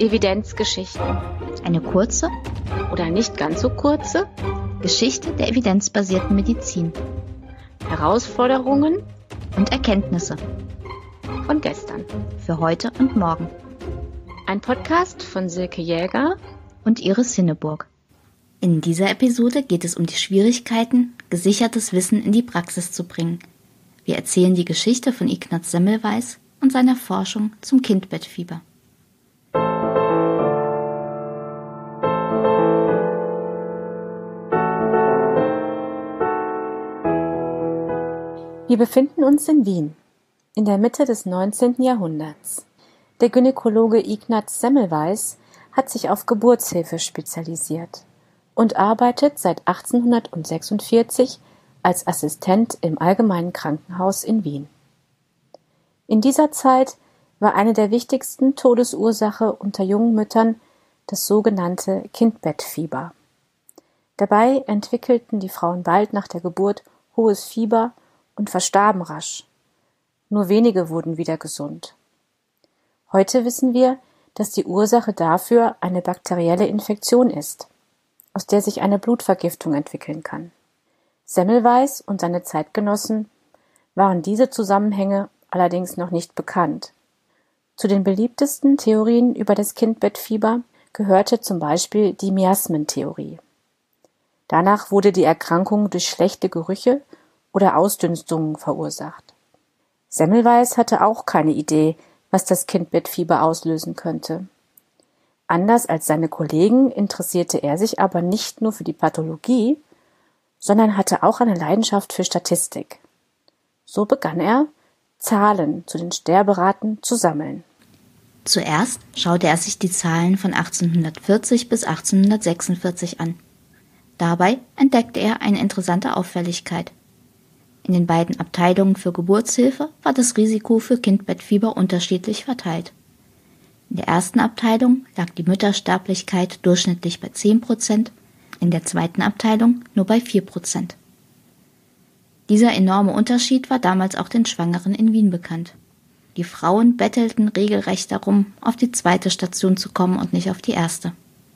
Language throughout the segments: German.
Evidenzgeschichten. Eine kurze Oder nicht ganz so kurze Geschichte der evidenzbasierten Medizin. Herausforderungen Und Erkenntnisse von gestern. für heute und morgen. Ein Podcast von Silke Jäger. Und Iris Hinneburg. In dieser Episode geht es um die Schwierigkeiten, gesichertes Wissen in die Praxis zu bringen. Wir erzählen die Geschichte von Ignaz Semmelweis und seiner Forschung zum Kindbettfieber. Wir befinden uns in Wien, in der Mitte des 19. Jahrhunderts. Der Gynäkologe Ignaz Semmelweis hat sich auf Geburtshilfe spezialisiert und arbeitet seit 1846 als Assistent im Allgemeinen Krankenhaus in Wien. In dieser Zeit war eine der wichtigsten Todesursache unter jungen Müttern das sogenannte Kindbettfieber. Dabei entwickelten die Frauen bald nach der Geburt hohes Fieber und verstarben rasch. Nur wenige wurden wieder gesund. Heute wissen wir, dass die Ursache dafür eine bakterielle Infektion ist, aus der sich eine Blutvergiftung entwickeln kann. Semmelweis und seine Zeitgenossen waren diese Zusammenhänge allerdings noch nicht bekannt. Zu den beliebtesten Theorien über das Kindbettfieber gehörte zum Beispiel die Miasmentheorie. Danach wurde die Erkrankung durch schlechte Gerüche oder Ausdünstungen verursacht. Semmelweis hatte auch keine Idee, was das Kindbettfieber auslösen könnte. Anders als seine Kollegen interessierte er sich aber nicht nur für die Pathologie, sondern hatte auch eine Leidenschaft für Statistik. So begann er, Zahlen zu den Sterberaten zu sammeln. Zuerst schaute er sich die Zahlen von 1840 bis 1846 an. Dabei entdeckte er eine interessante Auffälligkeit. In den beiden Abteilungen für Geburtshilfe war das Risiko für Kindbettfieber unterschiedlich verteilt. In der ersten Abteilung lag die Müttersterblichkeit durchschnittlich bei 10%, in der zweiten Abteilung nur bei 4%. Dieser enorme Unterschied war damals auch den Schwangeren in Wien bekannt. Die Frauen bettelten regelrecht darum, auf die zweite Station zu kommen und nicht auf die erste.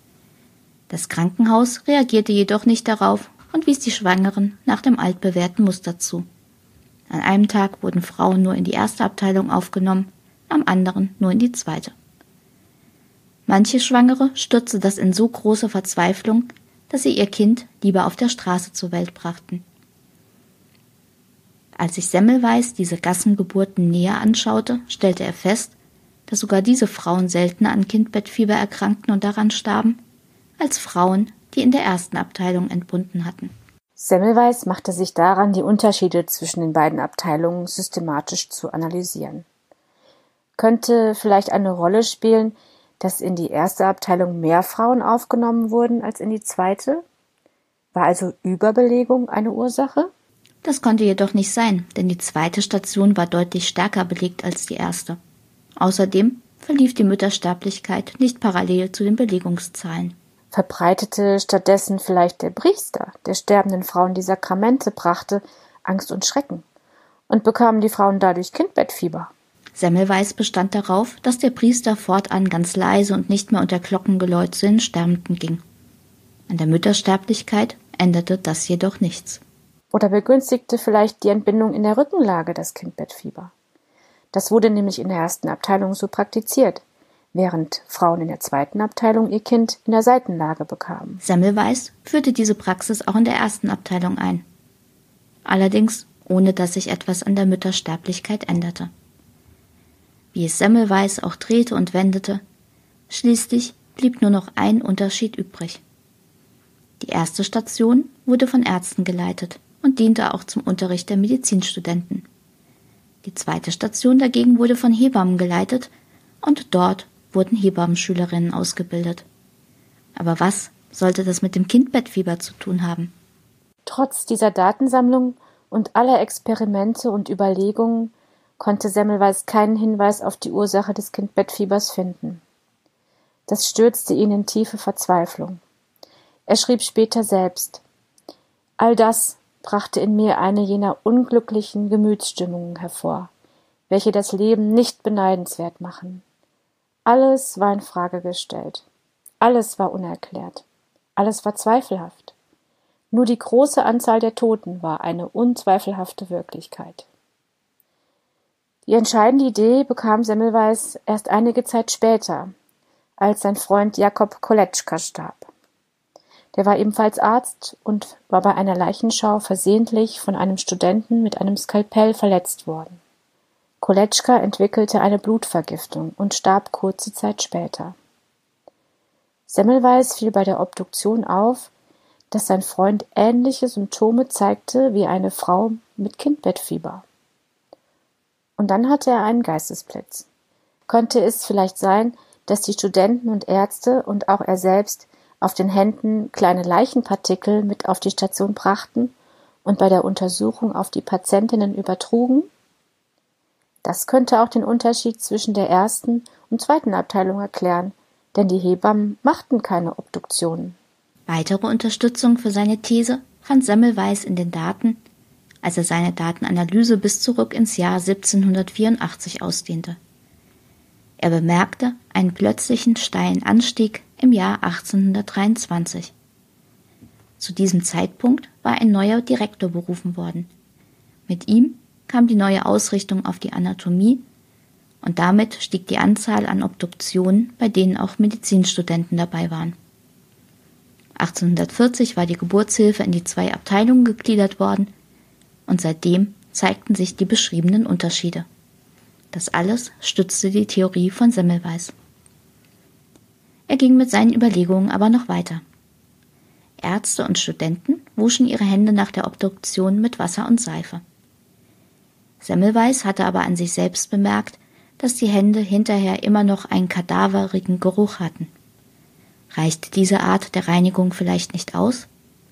Das Krankenhaus reagierte jedoch nicht darauf und wies die Schwangeren nach dem altbewährten Muster zu. An einem Tag wurden Frauen nur in die erste Abteilung aufgenommen, am anderen nur in die zweite. Manche Schwangere stürzte das in so große Verzweiflung, dass sie ihr Kind lieber auf der Straße zur Welt brachten. Als sich Semmelweis diese Gassengeburten näher anschaute, stellte er fest, dass sogar diese Frauen seltener an Kindbettfieber erkrankten und daran starben, als Frauen, die in der ersten Abteilung entbunden hatten. Semmelweis machte sich daran, die Unterschiede zwischen den beiden Abteilungen systematisch zu analysieren. Könnte vielleicht eine Rolle spielen, dass in die erste Abteilung mehr Frauen aufgenommen wurden als in die zweite? War also Überbelegung eine Ursache? Das konnte jedoch nicht sein, denn die zweite Station war deutlich stärker belegt als die erste. Außerdem verlief die Müttersterblichkeit nicht parallel zu den Belegungszahlen. Verbreitete stattdessen vielleicht der Priester, der sterbenden Frauen die Sakramente brachte, Angst und Schrecken? Und bekamen die Frauen dadurch Kindbettfieber? Semmelweis bestand darauf, dass der Priester fortan ganz leise und nicht mehr unter Glockengeläut zu den Sterbenden ging. An der Müttersterblichkeit änderte das jedoch nichts. Oder begünstigte vielleicht die Entbindung in der Rückenlage das Kindbettfieber? Das wurde nämlich in der ersten Abteilung so praktiziert, während Frauen in der zweiten Abteilung ihr Kind in der Seitenlage bekamen. Semmelweis führte diese Praxis auch in der ersten Abteilung ein. Allerdings ohne dass sich etwas an der Müttersterblichkeit änderte. Wie es Semmelweis auch drehte und wendete, schließlich blieb nur noch ein Unterschied übrig. Die erste Station wurde von Ärzten geleitet und diente auch zum Unterricht der Medizinstudenten. Die zweite Station dagegen wurde von Hebammen geleitet und dort wurden Hebammenschülerinnen ausgebildet. Aber was sollte das mit dem Kindbettfieber zu tun haben? Trotz dieser Datensammlung und aller Experimente und Überlegungen konnte Semmelweis keinen Hinweis auf die Ursache des Kindbettfiebers finden. Das stürzte ihn in tiefe Verzweiflung. Er schrieb später selbst: All das brachte in mir eine jener unglücklichen Gemütsstimmungen hervor, welche das Leben nicht beneidenswert machen. Alles war in Frage gestellt. Alles war unerklärt. Alles war zweifelhaft. Nur die große Anzahl der Toten war eine unzweifelhafte Wirklichkeit. Die entscheidende Idee bekam Semmelweis erst einige Zeit später, als sein Freund Jakob Koletschka starb. Der war ebenfalls Arzt und war bei einer Leichenschau versehentlich von einem Studenten mit einem Skalpell verletzt worden. Koletschka entwickelte eine Blutvergiftung und starb kurze Zeit später. Semmelweis fiel bei der Obduktion auf, dass sein Freund ähnliche Symptome zeigte wie eine Frau mit Kindbettfieber. Und dann hatte er einen Geistesblitz. Könnte es vielleicht sein, dass die Studenten und Ärzte und auch er selbst auf den Händen kleine Leichenpartikel mit auf die Station brachten und bei der Untersuchung auf die Patientinnen übertrugen? Das könnte auch den Unterschied zwischen der ersten und zweiten Abteilung erklären, denn die Hebammen machten keine Obduktionen. Weitere Unterstützung für seine These fand Semmelweis in den Daten, als er seine Datenanalyse bis zurück ins Jahr 1784 ausdehnte. Er bemerkte einen plötzlichen steilen Anstieg im Jahr 1823. Zu diesem Zeitpunkt war ein neuer Direktor berufen worden. Mit ihm kam die neue Ausrichtung auf die Anatomie und damit stieg die Anzahl an Obduktionen, bei denen auch Medizinstudenten dabei waren. 1840 war die Geburtshilfe in die 2 Abteilungen gegliedert worden und seitdem zeigten sich die beschriebenen Unterschiede. Das alles stützte die Theorie von Semmelweis. Er ging mit seinen Überlegungen aber noch weiter. Ärzte und Studenten wuschen ihre Hände nach der Obduktion mit Wasser und Seife. Semmelweis hatte aber an sich selbst bemerkt, dass die Hände hinterher immer noch einen kadaverigen Geruch hatten. Reichte diese Art der Reinigung vielleicht nicht aus?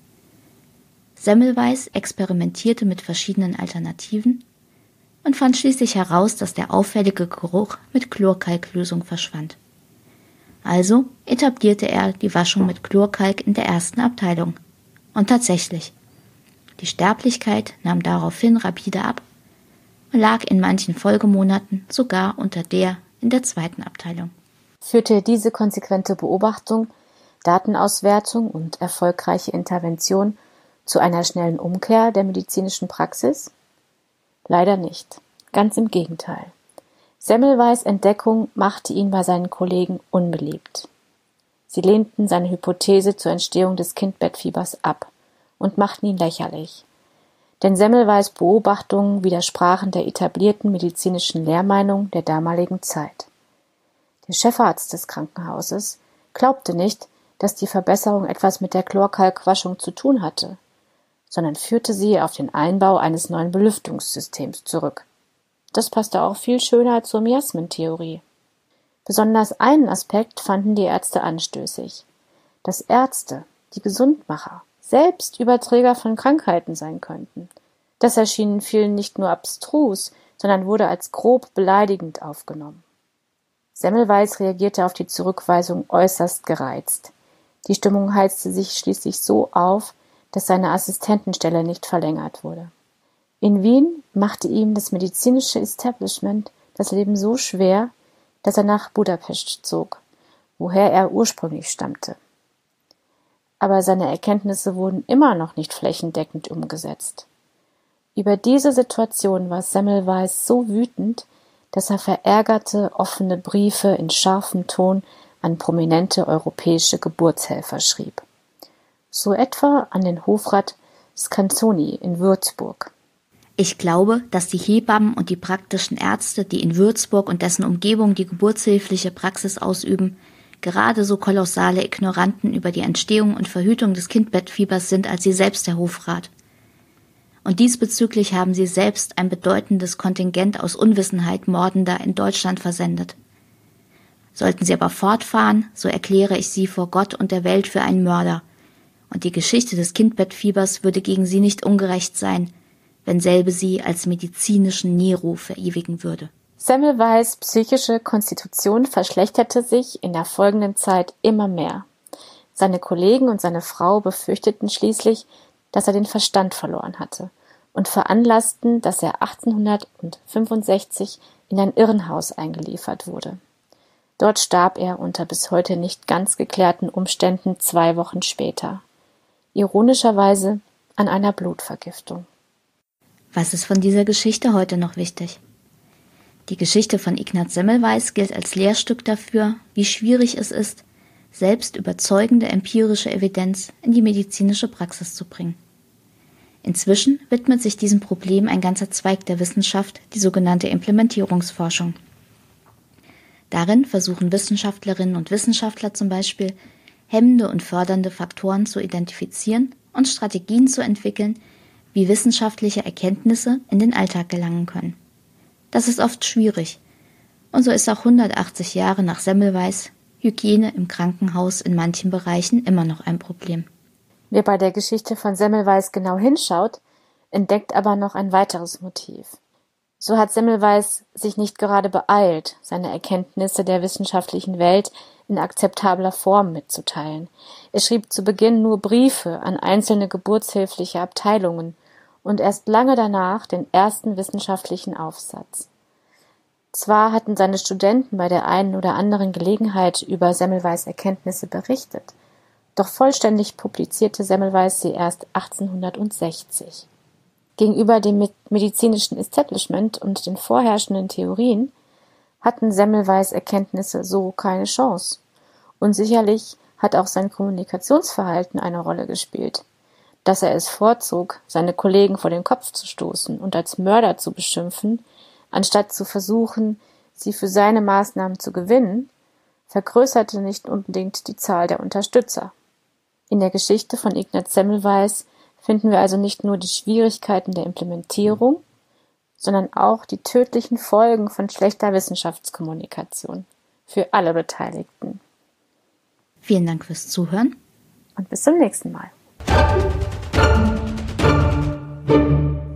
Semmelweis experimentierte mit verschiedenen Alternativen und fand schließlich heraus, dass der auffällige Geruch mit Chlorkalklösung verschwand. Also etablierte er die Waschung mit Chlorkalk in der ersten Abteilung. Und tatsächlich, die Sterblichkeit nahm daraufhin rapide ab und lag in manchen Folgemonaten sogar unter der in der zweiten Abteilung. Führte diese konsequente Beobachtung, Datenauswertung und erfolgreiche Intervention zu einer schnellen Umkehr der medizinischen Praxis? Leider nicht. Ganz im Gegenteil. Semmelweis' Entdeckung machte ihn bei seinen Kollegen unbeliebt. Sie lehnten seine Hypothese zur Entstehung des Kindbettfiebers ab und machten ihn lächerlich. Denn Semmelweis' Beobachtungen widersprachen der etablierten medizinischen Lehrmeinung der damaligen Zeit. Der Chefarzt des Krankenhauses glaubte nicht, dass die Verbesserung etwas mit der Chlorkalkwaschung zu tun hatte, sondern führte sie auf den Einbau eines neuen Belüftungssystems zurück. Das passte auch viel schöner zur Miasmentheorie. Besonders einen Aspekt fanden die Ärzte anstößig: dass Ärzte, die Gesundmacher, selbst Überträger von Krankheiten sein könnten. Das erschien vielen nicht nur abstrus, sondern wurde als grob beleidigend aufgenommen. Semmelweis reagierte auf die Zurückweisung äußerst gereizt. Die Stimmung heizte sich schließlich so auf, dass seine Assistentenstelle nicht verlängert wurde. In Wien machte ihm das medizinische Establishment das Leben so schwer, dass er nach Budapest zog, woher er ursprünglich stammte. Aber seine Erkenntnisse wurden immer noch nicht flächendeckend umgesetzt. Über diese Situation war Semmelweis so wütend, dass er verärgerte offene Briefe in scharfem Ton an prominente europäische Geburtshelfer schrieb. So etwa an den Hofrat Scanzoni in Würzburg. Ich glaube, dass die Hebammen und die praktischen Ärzte, die in Würzburg und dessen Umgebung die geburtshilfliche Praxis ausüben, gerade so kolossale Ignoranten über die Entstehung und Verhütung des Kindbettfiebers sind als Sie selbst, Herr Hofrat. Und diesbezüglich haben Sie selbst ein bedeutendes Kontingent aus Unwissenheit Mordender in Deutschland versendet. Sollten Sie aber fortfahren, so erkläre ich Sie vor Gott und der Welt für einen Mörder. Und die Geschichte des Kindbettfiebers würde gegen Sie nicht ungerecht sein, wenn selbe sie als medizinischen Nero verewigen würde. Semmelweis' psychische Konstitution verschlechterte sich in der folgenden Zeit immer mehr. Seine Kollegen und seine Frau befürchteten schließlich, dass er den Verstand verloren hatte und veranlassten, dass er 1865 in ein Irrenhaus eingeliefert wurde. Dort starb er unter bis heute nicht ganz geklärten Umständen 2 Wochen später. Ironischerweise an einer Blutvergiftung. Was ist von dieser Geschichte heute noch wichtig? Die Geschichte von Ignaz Semmelweis gilt als Lehrstück dafür, wie schwierig es ist, selbst überzeugende empirische Evidenz in die medizinische Praxis zu bringen. Inzwischen widmet sich diesem Problem ein ganzer Zweig der Wissenschaft, die sogenannte Implementierungsforschung. Darin versuchen Wissenschaftlerinnen und Wissenschaftler zum Beispiel, hemmende und fördernde Faktoren zu identifizieren und Strategien zu entwickeln, wie wissenschaftliche Erkenntnisse in den Alltag gelangen können. Das ist oft schwierig. Und so ist auch 180 Jahre nach Semmelweis Hygiene im Krankenhaus in manchen Bereichen immer noch ein Problem. Wer bei der Geschichte von Semmelweis genau hinschaut, entdeckt aber noch ein weiteres Motiv. So hat Semmelweis sich nicht gerade beeilt, seine Erkenntnisse der wissenschaftlichen Welt in akzeptabler Form mitzuteilen. Er schrieb zu Beginn nur Briefe an einzelne geburtshilfliche Abteilungen und erst lange danach den ersten wissenschaftlichen Aufsatz. Zwar hatten seine Studenten bei der einen oder anderen Gelegenheit über Semmelweis Erkenntnisse berichtet, doch vollständig publizierte Semmelweis sie erst 1860. Gegenüber dem medizinischen Establishment und den vorherrschenden Theorien hatten Semmelweis Erkenntnisse so keine Chance. Und sicherlich hat auch sein Kommunikationsverhalten eine Rolle gespielt. Dass er es vorzog, seine Kollegen vor den Kopf zu stoßen und als Mörder zu beschimpfen, anstatt zu versuchen, sie für seine Maßnahmen zu gewinnen, vergrößerte nicht unbedingt die Zahl der Unterstützer. In der Geschichte von Ignaz Semmelweis finden wir also nicht nur die Schwierigkeiten der Implementierung, sondern auch die tödlichen Folgen von schlechter Wissenschaftskommunikation für alle Beteiligten. Vielen Dank fürs Zuhören Und bis zum nächsten Mal.